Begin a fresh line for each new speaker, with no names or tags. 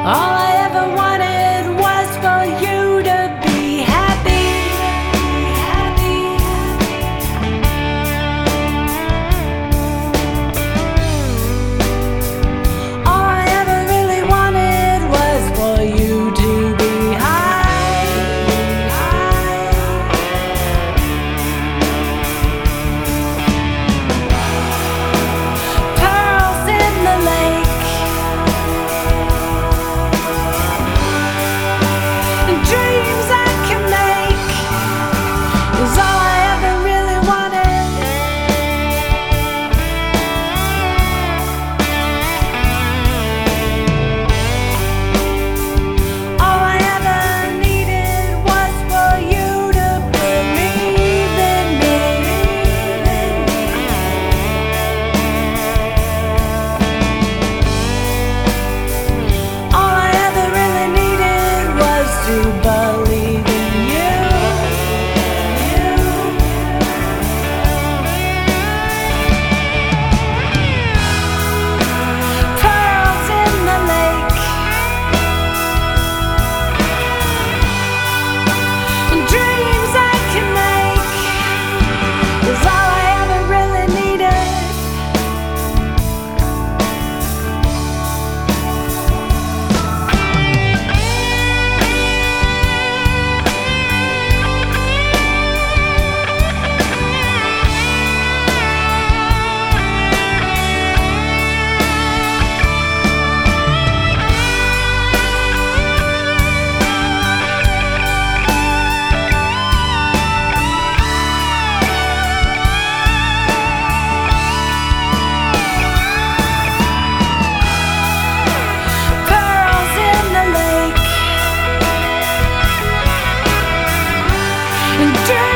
All I ever wanted was for you to be happy, happy. All I ever really wanted was for you to be high, high. Pearls in the lake, dreams I can make is all I ever really wanted. All I ever needed was for you to believe in me. All I ever really needed was to believe in you, you. Pearls in the lake, dreams I can make is all I ever really needed. Pearls in the lake, dreams